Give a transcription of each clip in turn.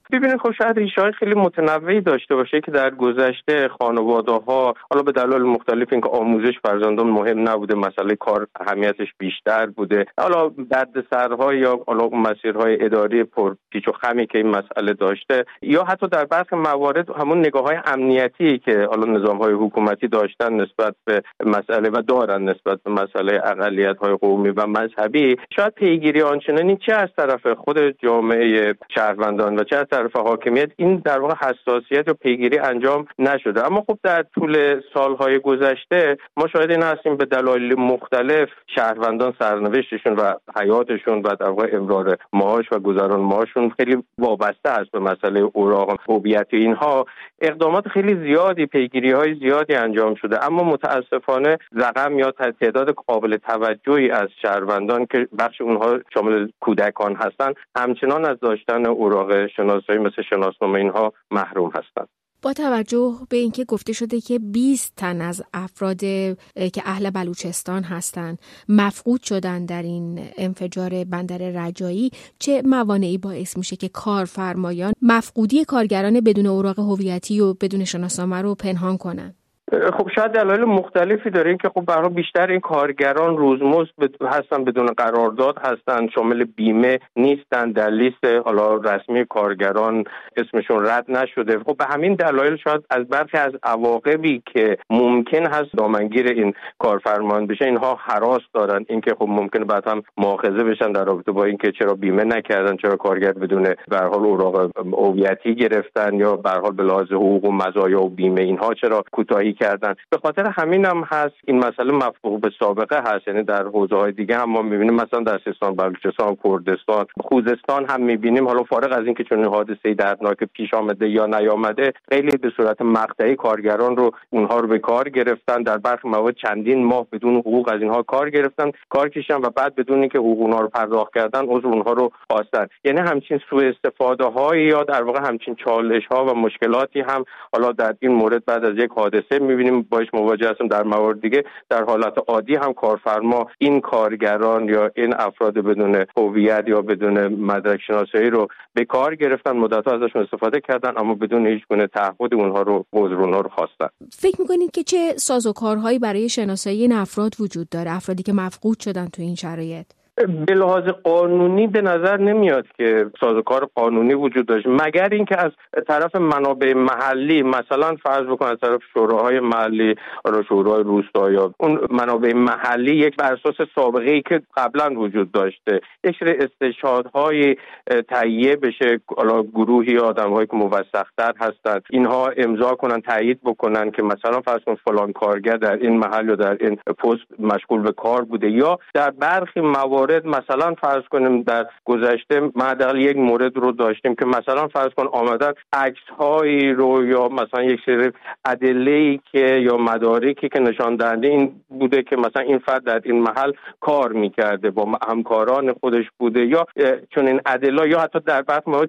ببینید خب شاید ریشه‌های خیلی متنوعی داشته باشه که در گذشته خانواده‌ها حالا به دلایل مختلف اینکه آموزش فرزندان مهم نبوده، مسئله کار اهمیتش بیشتر بوده، حالا دردسرها یا حالا مسیرهای اداری پر پیچ و خمی که این مسئله داشته، یا حتی در برخی موارد همون نگاه‌های امنیتی که حالا نظام‌های حکومتی داشتن نسبت به مسئله و دارن نسبت به مسئله اقلیت‌های قومی و مذهبی، شاید پیگیری آنچنانی چه از طرف خود جامعه شهروندان و چه از طرف حاکمیت این در واقع حساسیت و پیگیری انجام نشده. اما خب در طول سالهای گذشته ما شاهد این هستیم به دلایل مختلف شهروندان سرنوشتشون و حیاتشون و در واقع امرار معاش و گذران معاششون خیلی وابسته است به مسئله اوراق هویتی. اینها اقدامات خیلی زیادی، پیگیری‌های زیادی انجام شده، اما متاسفانه رقم یا تعداد قابل توجهی از شهروندان که بخش اونها شامل کودکان هستند همچنان از داشتن اوراق شناسایی مثل شناسنامه اینها محروم هستند. با توجه به اینکه گفته شده که 20 تن از افراد که اهل بلوچستان هستند مفقود شدن در این انفجار بندر رجایی، چه موانعی باعث میشه که کارفرمایان مفقودی کارگران بدون اوراق هویتی و بدون شناسنامه رو پنهان کنن؟ خب شاید دلایل مختلفی داره. این که خب برای بیشتر این کارگران روزمزد هستن، بدون قرارداد هستن، شامل بیمه نیستن، در لیست حالا رسمی کارگران اسمشون رد نشده. خب به همین دلایل شاید از برخی از عواقبی که ممکن هست دامنگیر این کارفرمان بشه اینها هراس دارن، اینکه خب ممکنه بعد هم مؤاخذه بشن در رابطه با اینکه چرا بیمه نکردن، چرا کارگر بدون به هر حال اوراق هویتی گرفتن، یا به هر حال به لحاظ حقوق و مزایا و بیمه اینها چرا کوتاهی کردن. به خاطر همین هم هست این مسئله مفهوم به سابقه هست. یعنی در حوزه‌های دیگه هم ما می‌بینیم، مثلا در سیستان، بلوچستان، کردستان، خوزستان هم می‌بینیم، حالا فارغ از اینکه چون حادثه دردناک پیش آمده یا نیامده، خیلی به صورت مقطعی کارگران رو اونها رو به کار گرفتن، در برخی موارد چندین ماه بدون حقوق از اینها کار گرفتن، کار کشیدن و بعد بدون اینکه حقوق اونها رو پرداخت کردن عضو اونها رو خواستن. یعنی همچین سوء استفاده‌های یا در واقع همچین چالش‌ها و مشکلاتی هم حالا در این مورد بعد از یک حادثه می‌بینیم باش مواجه هستیم. در موارد دیگه در حالت عادی هم کارفرما این کارگران یا این افراد بدون هویت یا بدون مدرک شناسایی رو به کار گرفتن، مدت‌ها ازشون استفاده کردن، اما بدون هیچ گونه تعهد اونها رو خواستن. فکر می‌کنید که چه سازوکارهایی برای شناسایی این افراد وجود داره، افرادی که مفقود شدن تو این شرایط؟ به لحاظ قانونی به نظر نمیاد که سازوکار قانونی وجود داشت، مگر اینکه از طرف منابع محلی، مثلا فرض بکن از طرف شوراهای محلی، شورای روستا یا اون منابع محلی، یک بر اساس سابقه‌ای که قبلا وجود داشته یک سری استشهادهای تهیه بشه، حالا گروهی آدم‌هایی که موثق‌تر هستند اینها امضا کنن، تایید بکنن که مثلا فرض کن فلان کارگر در این محل یا در این پست مشغول به کار بوده. یا در برخی موارد مثلا فرض کنیم در گذشته حداقل یک مورد رو داشتیم که مثلا فرض کن آمدن عکس‌هایی رو یا مثلا یک سری ادله‌ای که یا مدارکی که نشان دهنده این بوده که مثلا این فرد در این محل کار می‌کرده، با همکاران خودش بوده، یا چون این ادله، یا حتی در بعضی موارد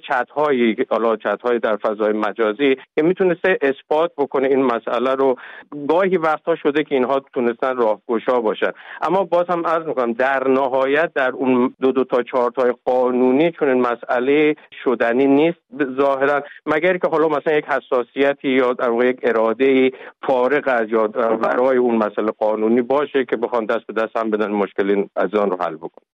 چت‌های در فضای مجازی که میتونسته اثبات بکنه این مسئله رو. گاهی وقتا شده که اینها تونستن راهگشا باشن، اما باز هم عرض می‌کنم در نهایت در اون دو تا 4 تا قانونی چون این مسئله شدنی نیست ظاهرا، مگر که حالا مثلا یک حساسیتی یا در واقع یک اراده فارغ از یا برای اون مسئله قانونی باشه که بخوان دست به دست هم بدن مشکل از آن رو حل بکنن.